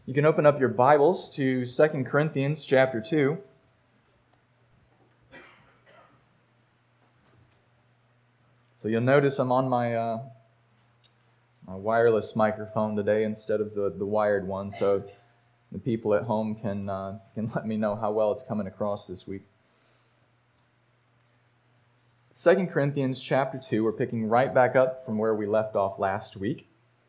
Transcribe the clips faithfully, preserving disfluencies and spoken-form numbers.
You can open up your Bibles to Second Corinthians chapter two. So you'll notice I'm on my, uh, my wireless microphone today instead of the, the wired one, so the people at home can, uh, can let me know how well it's coming across this week. Second Corinthians chapter two, we're picking right back up from where we left off last week.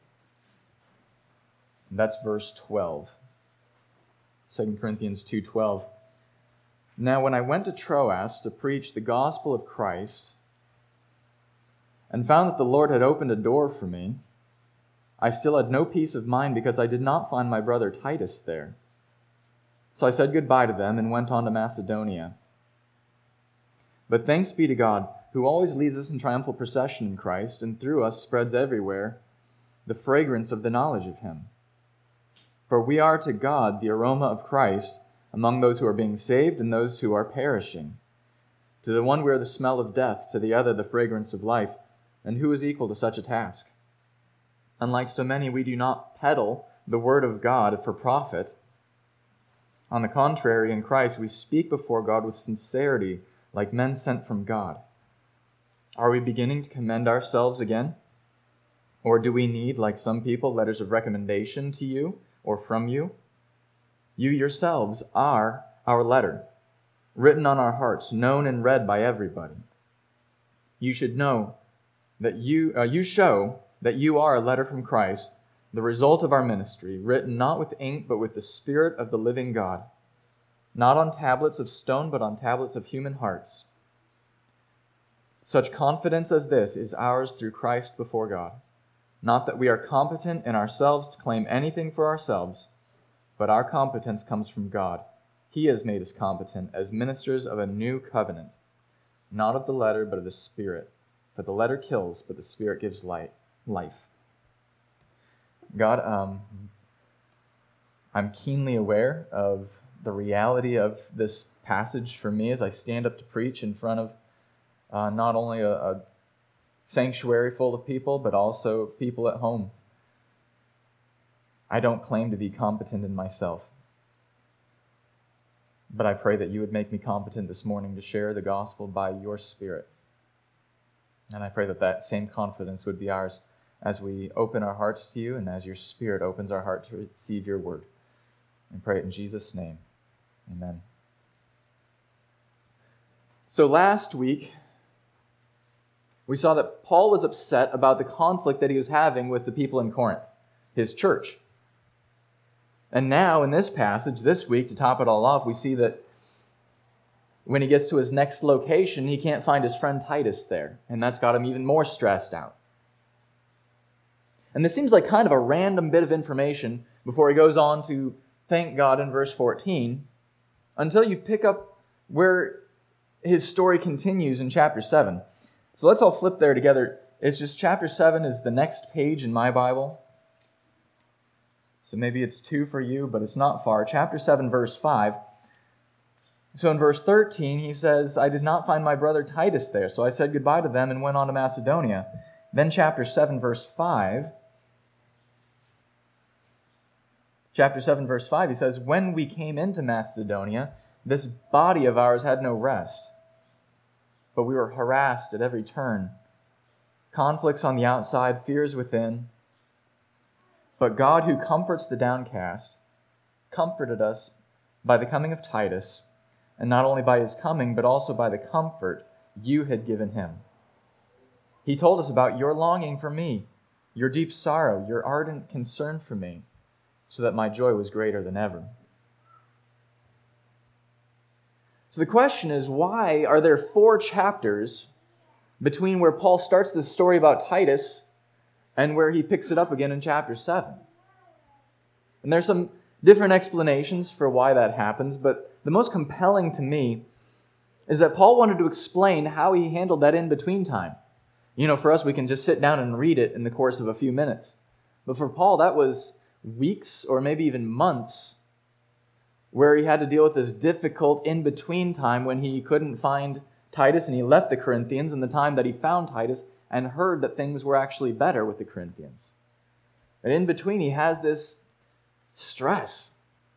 And that's verse twelve. Second Corinthians two twelve. Now when I went to Troas to preach the gospel of Christ, and found that the Lord had opened a door for me, I still had no peace of mind because I did not find my brother Titus there. So I said goodbye to them and went on to Macedonia. But thanks be to God, who always leads us in triumphal procession in Christ, and through us spreads everywhere the fragrance of the knowledge of Him. For we are to God the aroma of Christ among those who are being saved and those who are perishing. To the one we are the smell of death, to the other the fragrance of life. And who is equal to such a task? Unlike so many, we do not peddle the word of God for profit. On the contrary, in Christ we speak before God with sincerity, like men sent from God. Are we beginning to commend ourselves again? Or do we need, like some people, letters of recommendation to you or from you? You yourselves are our letter, written on our hearts, known and read by everybody. You should know that you uh, you show that you are a letter from Christ, the result of our ministry, written not with ink but with the Spirit of the living God, not on tablets of stone but on tablets of human hearts. Such confidence as this is ours through Christ before God. Not that we are competent in ourselves to claim anything for ourselves, but our competence comes from God. He has made us competent as ministers of a new covenant, not of the letter, but of the Spirit. For the letter kills, but the Spirit gives light, life. God, um, I'm keenly aware of the reality of this passage for me as I stand up to preach in front of uh, not only a, a sanctuary full of people, but also people at home. I don't claim to be competent in myself, but I pray that you would make me competent this morning to share the gospel by your Spirit. And I pray that that same confidence would be ours as we open our hearts to you and as your Spirit opens our heart to receive your word. And pray it in Jesus' name. Amen. So last week, we saw that Paul was upset about the conflict that he was having with the people in Corinth, his church. And now, in this passage, this week, to top it all off, we see that when he gets to his next location, he can't find his friend Titus there. And that's got him even more stressed out. And this seems like kind of a random bit of information before he goes on to thank God in verse fourteen, until you pick up where his story continues in chapter seven. So let's all flip there together. It's just chapter seven is the next page in my Bible. So maybe it's two for you, but it's not far. Chapter seven, verse five. So in verse thirteen, he says, I did not find my brother Titus there, so I said goodbye to them and went on to Macedonia. Then chapter seven, verse five. Chapter seven, verse five, he says, when we came into Macedonia, this body of ours had no rest, but we were harassed at every turn. Conflicts on the outside, fears within. But God, who comforts the downcast, comforted us by the coming of Titus, and not only by his coming, but also by the comfort you had given him. He told us about your longing for me, your deep sorrow, your ardent concern for me, so that my joy was greater than ever. So the question is, why are there four chapters between where Paul starts this story about Titus and where he picks it up again in chapter seven? And there's some different explanations for why that happens, but the most compelling to me is that Paul wanted to explain how he handled that in-between time. You know, for us, we can just sit down and read it in the course of a few minutes. But for Paul, that was weeks or maybe even months where he had to deal with this difficult in-between time when he couldn't find Titus and he left the Corinthians, and the time that he found Titus and heard that things were actually better with the Corinthians. And in between, he has this stress.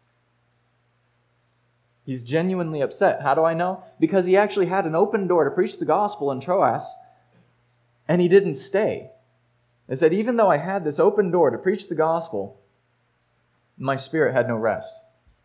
He's genuinely upset. How do I know? Because he actually had an open door to preach the gospel in Troas, and he didn't stay. It said, even though I had this open door to preach the gospel, my spirit had no rest.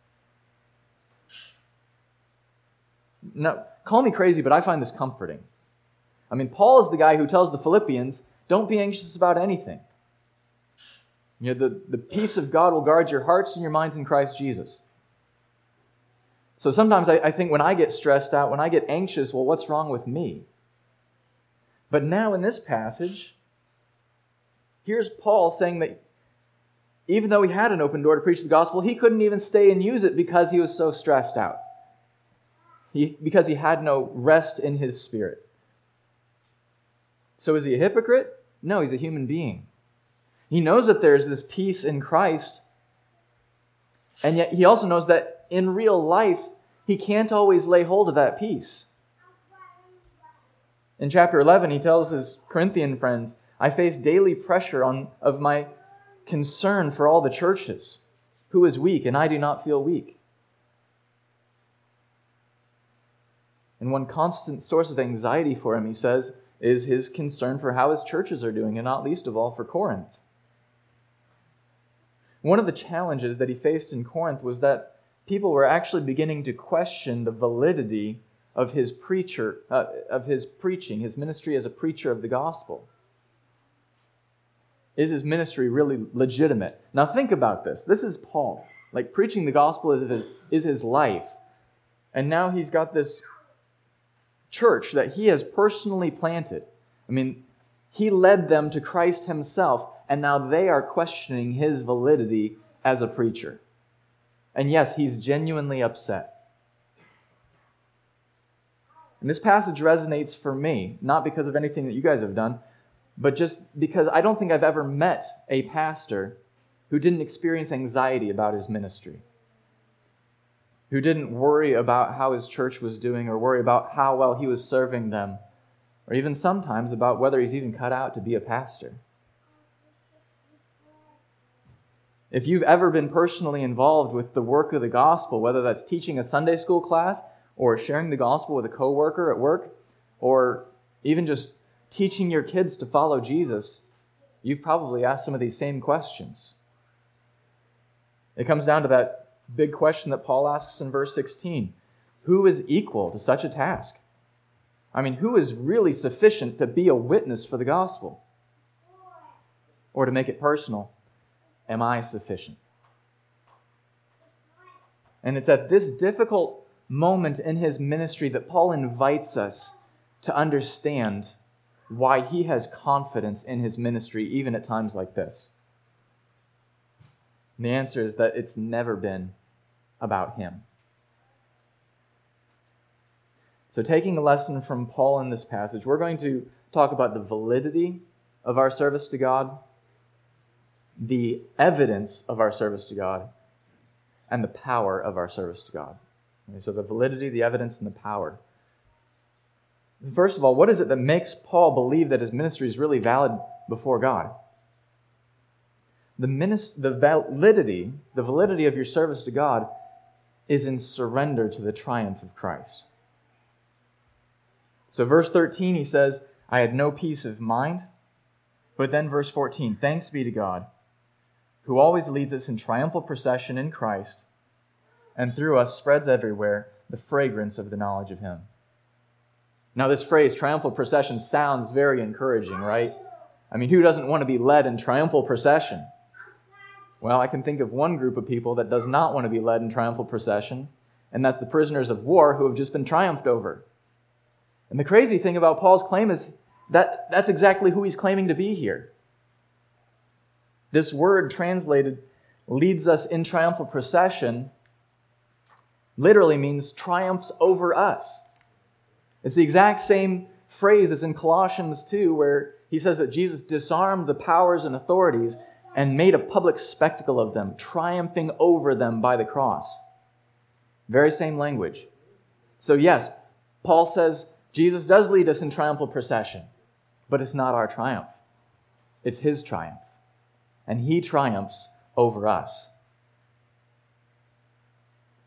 Now, call me crazy, but I find this comforting. I mean, Paul is the guy who tells the Philippians, don't be anxious about anything. You know, the, the peace of God will guard your hearts and your minds in Christ Jesus. So sometimes I, I think when I get stressed out, when I get anxious, well, what's wrong with me? But now in this passage, here's Paul saying that even though he had an open door to preach the gospel, he couldn't even stay and use it because he was so stressed out. He, because he had no rest in his spirit. So is he a hypocrite? No, he's a human being. He knows that there's this peace in Christ, and yet he also knows that in real life, he can't always lay hold of that peace. In chapter eleven, he tells his Corinthian friends, I face daily pressure on, of my concern for all the churches, who is weak, and I do not feel weak. And one constant source of anxiety for him, he says, is his concern for how his churches are doing, and not least of all for Corinth. One of the challenges that he faced in Corinth was that people were actually beginning to question the validity of his preacher, uh, of his preaching, his ministry as a preacher of the gospel. Is his ministry really legitimate? Now think about this. This is Paul. Like, preaching the gospel is his, is his life. And now he's got this church that he has personally planted. I mean, he led them to Christ himself, and now they are questioning his validity as a preacher. And yes, he's genuinely upset. And this passage resonates for me, not because of anything that you guys have done, but just because I don't think I've ever met a pastor who didn't experience anxiety about his ministry, who didn't worry about how his church was doing or worry about how well he was serving them, or even sometimes about whether he's even cut out to be a pastor. If you've ever been personally involved with the work of the gospel, whether that's teaching a Sunday school class or sharing the gospel with a coworker at work, or even just teaching your kids to follow Jesus, you've probably asked some of these same questions. It comes down to that big question that Paul asks in verse sixteen. Who is equal to such a task? I mean, who is really sufficient to be a witness for the gospel? Or to make it personal, am I sufficient? And it's at this difficult moment in his ministry that Paul invites us to understand why he has confidence in his ministry, even at times like this. And the answer is that it's never been about him. So taking a lesson from Paul in this passage, we're going to talk about the validity of our service to God, the evidence of our service to God, and the power of our service to God. Okay, so the validity, the evidence, and the power. First of all, what is it that makes Paul believe that his ministry is really valid before God? The, minis- the validity, the validity of your service to God is in surrender to the triumph of Christ. So verse thirteen, he says, I had no peace of mind. But then verse fourteen, thanks be to God, who always leads us in triumphal procession in Christ, and through us spreads everywhere the fragrance of the knowledge of Him. Now this phrase, triumphal procession, sounds very encouraging, right? I mean, who doesn't want to be led in triumphal procession? Well, I can think of one group of people that does not want to be led in triumphal procession, and that's the prisoners of war who have just been triumphed over. And the crazy thing about Paul's claim is that that's exactly who he's claiming to be here. This word translated leads us in triumphal procession literally means triumphs over us. It's the exact same phrase as in Colossians two, where he says that Jesus disarmed the powers and authorities and made a public spectacle of them, triumphing over them by the cross. Very same language. So yes, Paul says Jesus does lead us in triumphal procession, but it's not our triumph. It's His triumph. And He triumphs over us.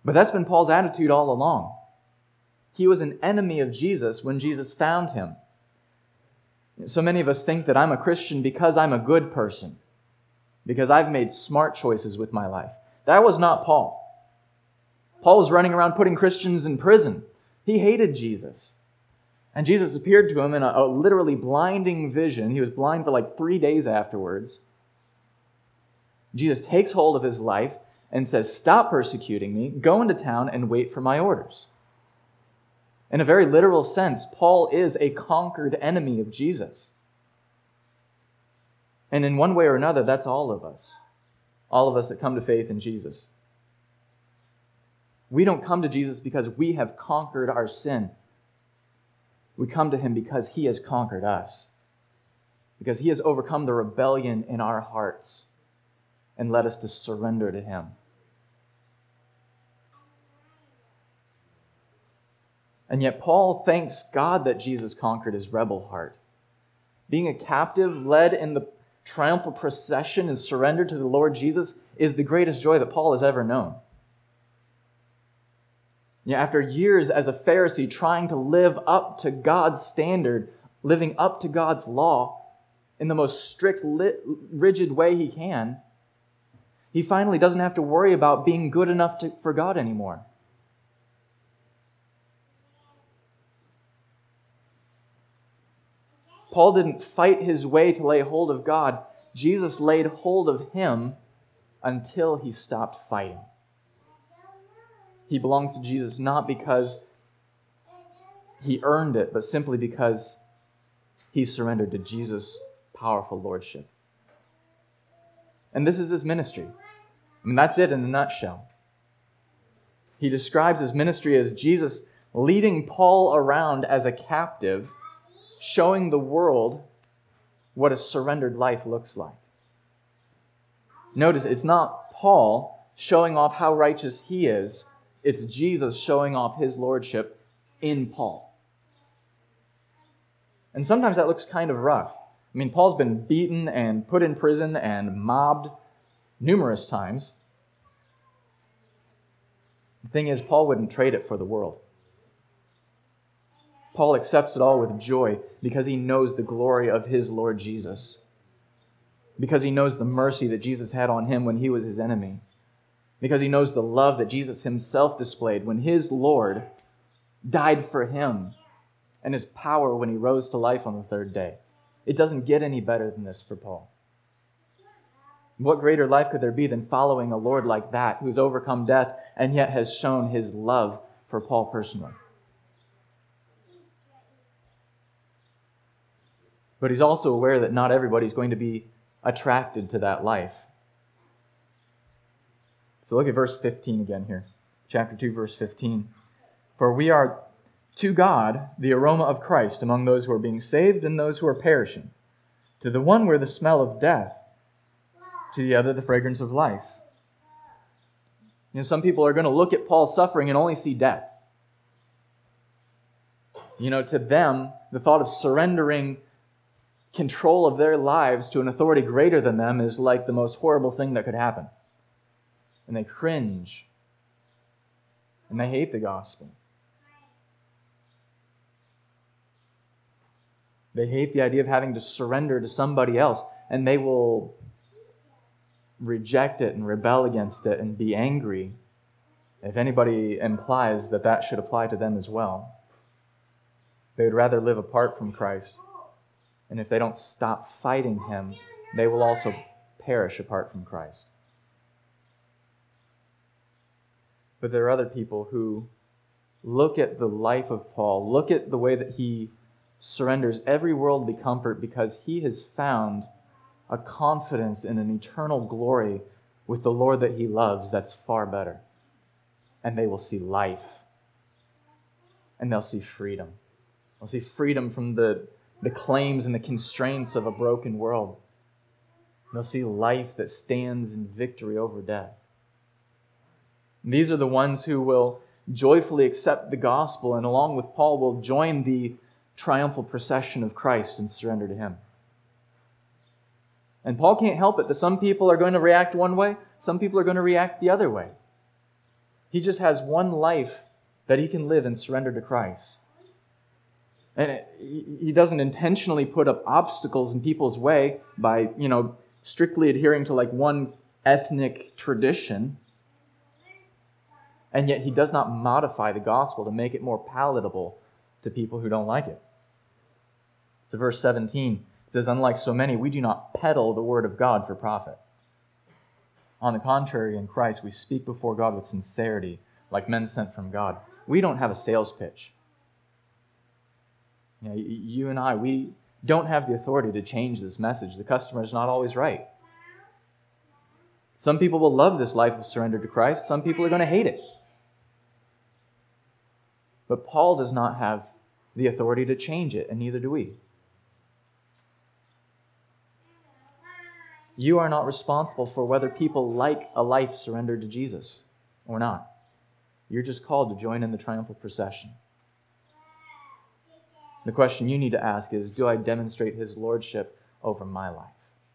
But that's been Paul's attitude all along. He was an enemy of Jesus when Jesus found him. So many of us think that I'm a Christian because I'm a good person, because I've made smart choices with my life. That was not Paul. Paul was running around putting Christians in prison. He hated Jesus. And Jesus appeared to him in a, a literally blinding vision. He was blind for like three days afterwards. Jesus takes hold of his life and says, "Stop persecuting me, go into town and wait for my orders." In a very literal sense, Paul is a conquered enemy of Jesus. And in one way or another, that's all of us. All of us that come to faith in Jesus. We don't come to Jesus because we have conquered our sin. We come to him because he has conquered us. Because he has overcome the rebellion in our hearts and led us to surrender to him. And yet Paul thanks God that Jesus conquered his rebel heart. Being a captive, led in the triumphal procession and surrendered to the Lord Jesus is the greatest joy that Paul has ever known. You know, after years as a Pharisee trying to live up to God's standard, living up to God's law in the most strict, rigid way he can, he finally doesn't have to worry about being good enough to, for God anymore. Paul didn't fight his way to lay hold of God. Jesus laid hold of him until he stopped fighting. He belongs to Jesus not because he earned it, but simply because he surrendered to Jesus' powerful lordship. And this is his ministry. I mean, that's it in a nutshell. He describes his ministry as Jesus leading Paul around as a captive, showing the world what a surrendered life looks like. Notice, it's not Paul showing off how righteous he is. It's Jesus showing off his lordship in Paul. And sometimes that looks kind of rough. I mean, Paul's been beaten and put in prison and mobbed numerous times. The thing is, Paul wouldn't trade it for the world. Paul accepts it all with joy because he knows the glory of his Lord Jesus. Because he knows the mercy that Jesus had on him when he was his enemy. Because he knows the love that Jesus himself displayed when his Lord died for him, and his power when he rose to life on the third day. It doesn't get any better than this for Paul. What greater life could there be than following a Lord like that, who's overcome death and yet has shown his love for Paul personally? But he's also aware that not everybody's going to be attracted to that life. So look at verse fifteen again here. Chapter two, verse fifteen. "For we are to God the aroma of Christ among those who are being saved and those who are perishing. To the one we're the smell of death, to the other the fragrance of life." You know, some people are going to look at Paul's suffering and only see death. You know, to them, the thought of surrendering control of their lives to an authority greater than them is like the most horrible thing that could happen. And they cringe. And they hate the gospel. They hate the idea of having to surrender to somebody else. And they will reject it and rebel against it and be angry if anybody implies that that should apply to them as well. They would rather live apart from Christ. And if they don't stop fighting him, they will also perish apart from Christ. But there are other people who look at the life of Paul, look at the way that he surrenders every worldly comfort because he has found a confidence in an eternal glory with the Lord that he loves that's far better. And they will see life. And they'll see freedom. They'll see freedom from the the claims and the constraints of a broken world. They'll see life that stands in victory over death. And these are the ones who will joyfully accept the gospel and along with Paul will join the triumphal procession of Christ and surrender to him. And Paul can't help it that some people are going to react one way, some people are going to react the other way. He just has one life that he can live and surrender to Christ. And he doesn't intentionally put up obstacles in people's way by, you know, strictly adhering to like one ethnic tradition. And yet he does not modify the gospel to make it more palatable to people who don't like it. So verse seventeen says, unlike so many, we do not peddle the word of God for profit. On the contrary, in Christ, we speak before God with sincerity, like men sent from God. We don't have a sales pitch. You know, you and I, we don't have the authority to change this message. The customer is not always right. Some people will love this life of surrender to Christ. Some people are going to hate it. But Paul does not have the authority to change it, and neither do we. You are not responsible for whether people like a life surrendered to Jesus or not. You're just called to join in the triumphal procession. The question you need to ask is, do I demonstrate his lordship over my life?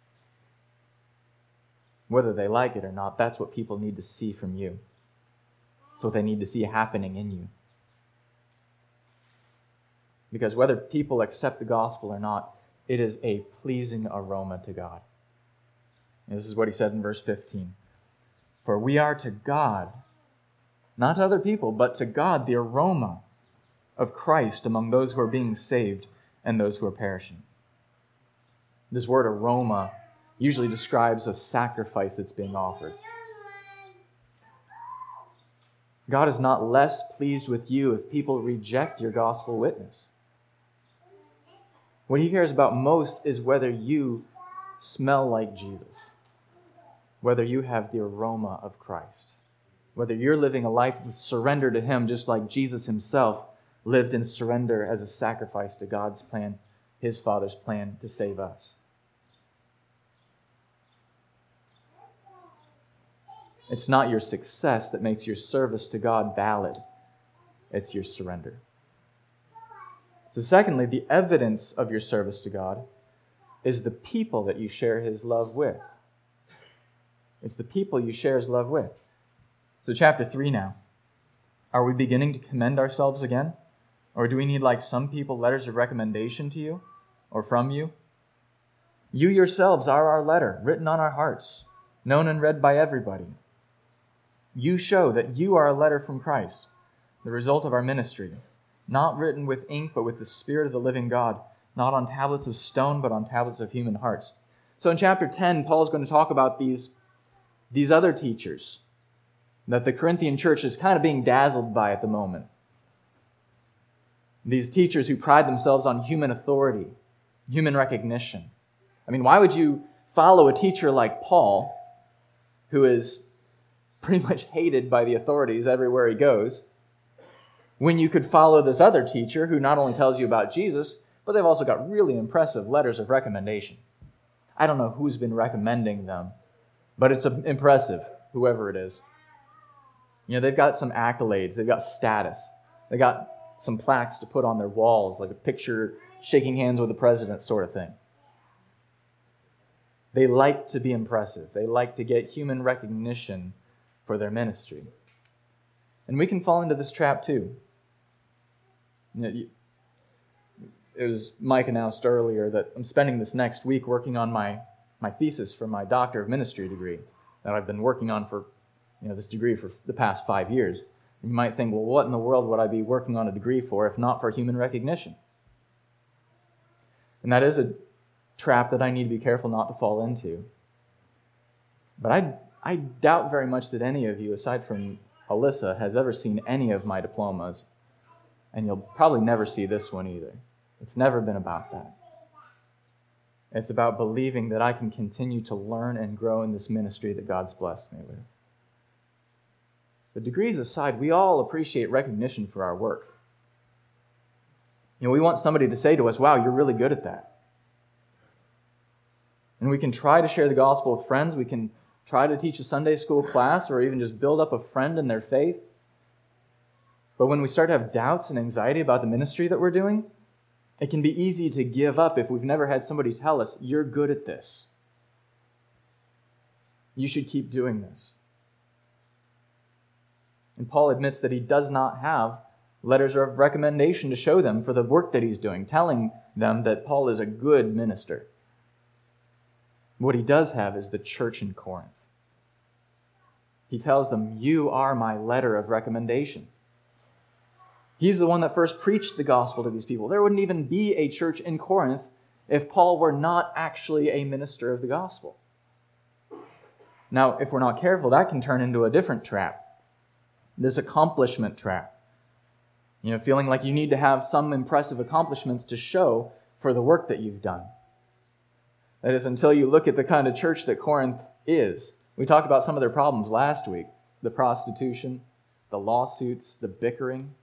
Whether they like it or not, that's what people need to see from you. It's what they need to see happening in you. Because whether people accept the gospel or not, it is a pleasing aroma to God. And this is what he said in verse fifteen. For we are to God, not to other people, but to God, the aroma of Christ among those who are being saved and those who are perishing. This word aroma usually describes a sacrifice that's being offered. God is not less pleased with you if people reject your gospel witness. What he cares about most is whether you smell like Jesus, whether you have the aroma of Christ, whether you're living a life of surrender to him just like Jesus himself lived in surrender as a sacrifice to God's plan, his Father's plan to save us. It's not your success that makes your service to God valid. It's your surrender. So secondly, the evidence of your service to God is the people that you share his love with. It's the people you share his love with. So chapter three now. Are we beginning to commend ourselves again? Or do we need, like some people, letters of recommendation to you or from you? You yourselves are our letter, written on our hearts, known and read by everybody. You show that you are a letter from Christ, the result of our ministry, not written with ink, but with the Spirit of the living God, not on tablets of stone, but on tablets of human hearts. So in chapter ten, Paul is going to talk about these, these other teachers that the Corinthian church is kind of being dazzled by at the moment. These teachers who pride themselves on human authority, human recognition. I mean, why would you follow a teacher like Paul, who is pretty much hated by the authorities everywhere he goes, when you could follow this other teacher who not only tells you about Jesus, but they've also got really impressive letters of recommendation? I don't know who's been recommending them, but it's impressive, whoever it is. You know, they've got some accolades, they've got status, they got some plaques to put on their walls, like a picture shaking hands with the president sort of thing. They like to be impressive. They like to get human recognition for their ministry. And we can fall into this trap too. You know, it was Mike announced earlier that I'm spending this next week working on my, my thesis for my Doctor of Ministry degree that I've been working on for, you know, this degree for the past five years. And you might think, well, what in the world would I be working on a degree for if not for human recognition? And that is a trap that I need to be careful not to fall into. But I, I doubt very much that any of you, aside from Alyssa, has ever seen any of my diplomas. And you'll probably never see this one either. It's never been about that. It's about believing that I can continue to learn and grow in this ministry that God's blessed me with. But degrees aside, we all appreciate recognition for our work. You know, we want somebody to say to us, wow, you're really good at that. And we can try to share the gospel with friends. We can try to teach a Sunday school class or even just build up a friend in their faith. But when we start to have doubts and anxiety about the ministry that we're doing, it can be easy to give up if we've never had somebody tell us, you're good at this. You should keep doing this. And Paul admits that he does not have letters of recommendation to show them for the work that he's doing, telling them that Paul is a good minister. What he does have is the church in Corinth. He tells them, you are my letter of recommendation. He's the one that first preached the gospel to these people. There wouldn't even be a church in Corinth if Paul were not actually a minister of the gospel. Now, if we're not careful, that can turn into a different trap. This accomplishment trap. You know, feeling like you need to have some impressive accomplishments to show for the work that you've done. That is, until you look at the kind of church that Corinth is. We talked about some of their problems last week. The prostitution, the lawsuits, the bickering.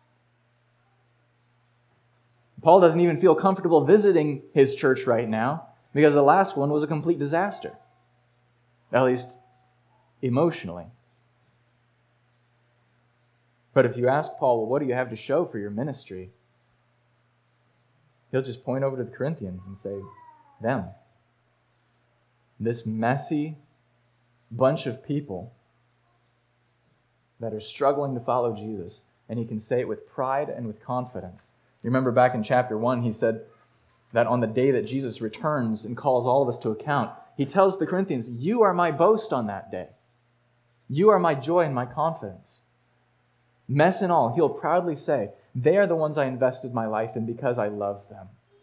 Paul doesn't even feel comfortable visiting his church right now because the last one was a complete disaster. At least emotionally. But if you ask Paul, well, what do you have to show for your ministry? He'll just point over to the Corinthians and say, them. This messy bunch of people that are struggling to follow Jesus. And he can say it with pride and with confidence. You remember back in chapter one, he said that on the day that Jesus returns and calls all of us to account, he tells the Corinthians, you are my boast on that day. You are my joy and my confidence. Mess and all, he'll proudly say, they are the ones I invested my life in because I love them.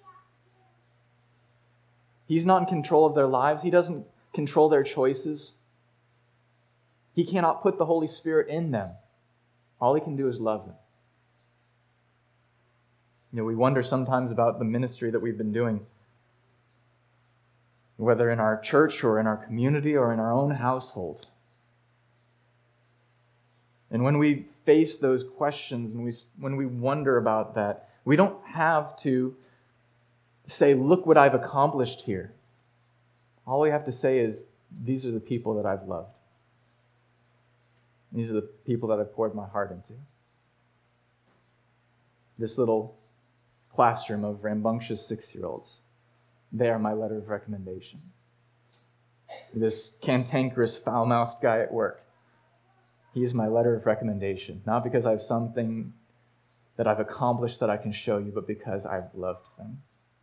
He's not in control of their lives. He doesn't control their choices. He cannot put the Holy Spirit in them. All he can do is love them. You know, we wonder sometimes about the ministry that we've been doing, whether in our church or in our community or in our own household. And when we face those questions and we, when we wonder about that, we don't have to say, look what I've accomplished here. All we have to say is, these are the people that I've loved. These are the people that I've poured my heart into. This little classroom of rambunctious six-year-olds, they are my letter of recommendation. This cantankerous, foul-mouthed guy at work, he is my letter of recommendation, not because I have something that I've accomplished that I can show you, but because I've loved them.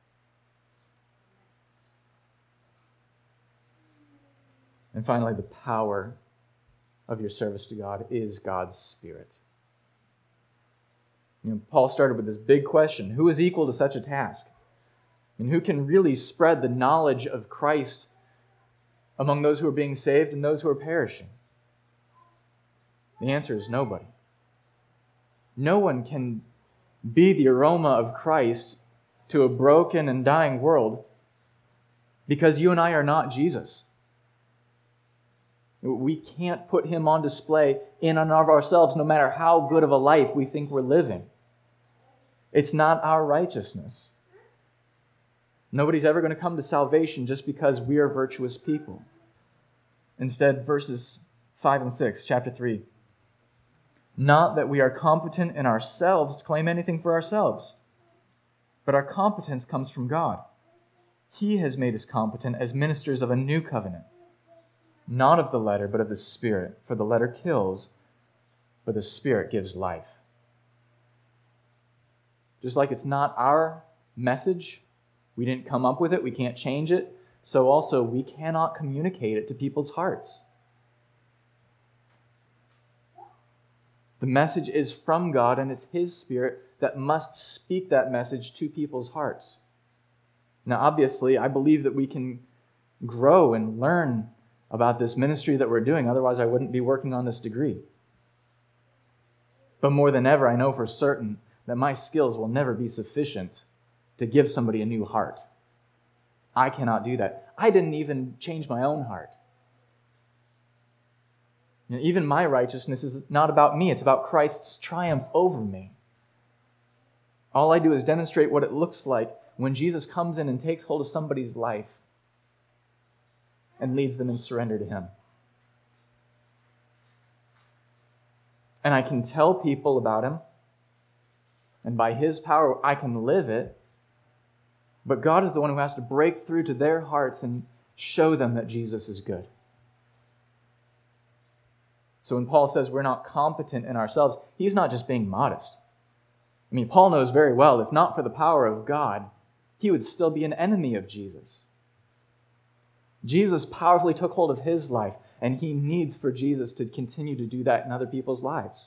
And finally, the power of your service to God is God's Spirit. You know, Paul started with this big question, who is equal to such a task? And who can really spread the knowledge of Christ among those who are being saved and those who are perishing? The answer is nobody. No one can be the aroma of Christ to a broken and dying world because you and I are not Jesus. We can't put him on display in and of ourselves, no matter how good of a life we think we're living. It's not our righteousness. Nobody's ever going to come to salvation just because we are virtuous people. Instead, verses five and six, chapter three. Not that we are competent in ourselves to claim anything for ourselves, but our competence comes from God. He has made us competent as ministers of a new covenant. Not of the letter, but of the Spirit. For the letter kills, but the Spirit gives life. Just like it's not our message, we didn't come up with it, we can't change it, so also we cannot communicate it to people's hearts. The message is from God, and it's His Spirit that must speak that message to people's hearts. Now, obviously, I believe that we can grow and learn about this ministry that we're doing. Otherwise, I wouldn't be working on this degree. But more than ever, I know for certain that my skills will never be sufficient to give somebody a new heart. I cannot do that. I didn't even change my own heart. You know, even my righteousness is not about me. It's about Christ's triumph over me. All I do is demonstrate what it looks like when Jesus comes in and takes hold of somebody's life and leads them in surrender to Him. And I can tell people about Him, and by His power I can live it, but God is the one who has to break through to their hearts and show them that Jesus is good. So when Paul says we're not competent in ourselves, he's not just being modest. I mean, Paul knows very well, if not for the power of God, he would still be an enemy of Jesus. Jesus powerfully took hold of his life, and he needs for Jesus to continue to do that in other people's lives.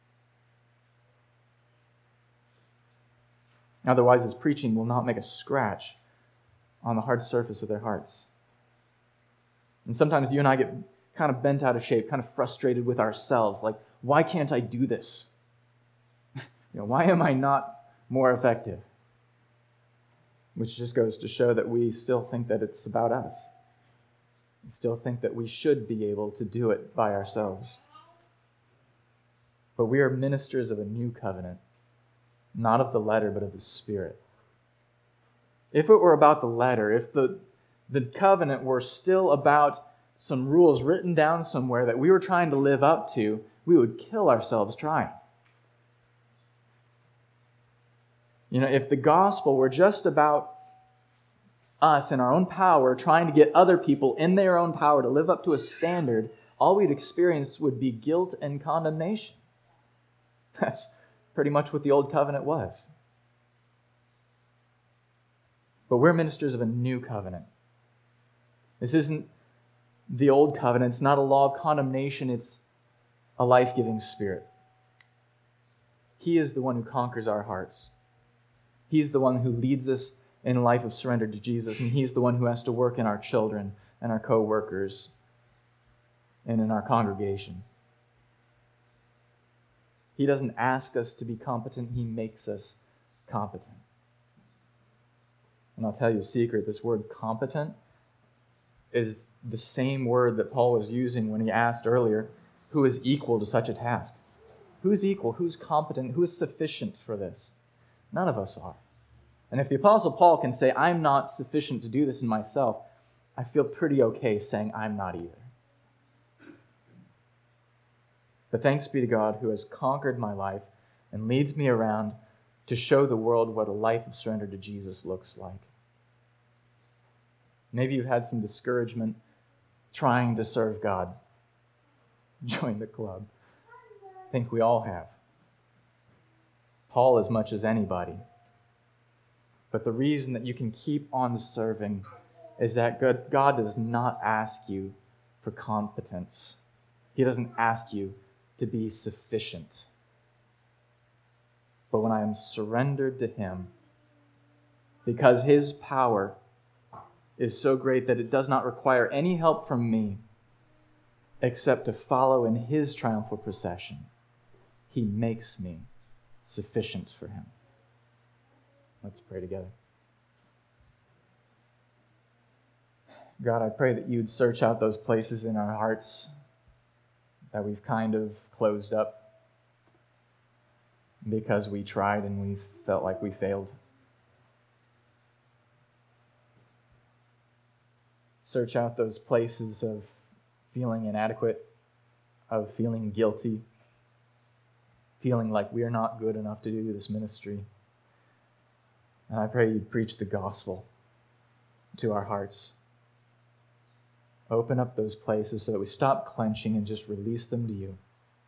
Otherwise, his preaching will not make a scratch on the hard surface of their hearts. And sometimes you and I get kind of bent out of shape, kind of frustrated with ourselves, like, why can't I do this? you know, why am I not more effective? Which just goes to show that we still think that it's about us. We still think that we should be able to do it by ourselves. But we are ministers of a new covenant, not of the letter, but of the Spirit. If it were about the letter, if the, the covenant were still about some rules written down somewhere that we were trying to live up to, we would kill ourselves trying. You know, if the gospel were just about us in our own power trying to get other people in their own power to live up to a standard, all we'd experience would be guilt and condemnation. That's pretty much what the old covenant was. But we're ministers of a new covenant. This isn't the old covenant. It's not a law of condemnation. It's a life-giving Spirit. He is the one who conquers our hearts. He's the one who leads us in a life of surrender to Jesus, and he's the one who has to work in our children and our co-workers and in our congregation. He doesn't ask us to be competent. He makes us competent. And I'll tell you a secret. This word competent is the same word that Paul was using when he asked earlier, who is equal to such a task? Who's equal? Who's competent? Who is sufficient for this? None of us are. And if the Apostle Paul can say, I'm not sufficient to do this in myself, I feel pretty okay saying I'm not either. But thanks be to God who has conquered my life and leads me around to show the world what a life of surrender to Jesus looks like. Maybe you've had some discouragement trying to serve God. Join the club. I think we all have. Paul as much as anybody. But the reason that you can keep on serving is that God, God does not ask you for competence. He doesn't ask you to be sufficient. But when I am surrendered to Him, because His power is so great that it does not require any help from me except to follow in His triumphal procession, He makes me sufficient for Him. Let's pray together. God, I pray that you'd search out those places in our hearts that we've kind of closed up because we tried and we felt like we failed. Search out those places of feeling inadequate, of feeling guilty, feeling like we're not good enough to do this ministry. And I pray you'd preach the gospel to our hearts. Open up those places so that we stop clenching and just release them to you.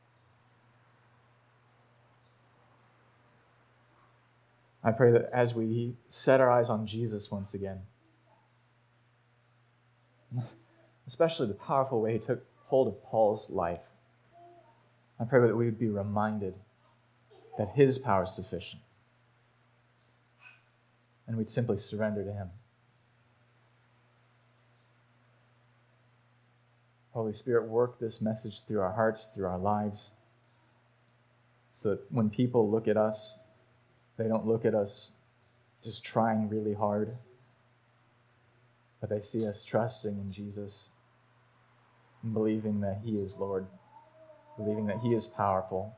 I pray that as we set our eyes on Jesus once again, especially the powerful way he took hold of Paul's life, I pray that we would be reminded that his power is sufficient. And we'd simply surrender to him. Holy Spirit, work this message through our hearts, through our lives, so that when people look at us, they don't look at us just trying really hard, but they see us trusting in Jesus and believing that he is Lord, believing that he is powerful,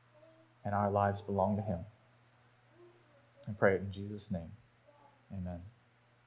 and our lives belong to him. I pray it in Jesus' name. Amen.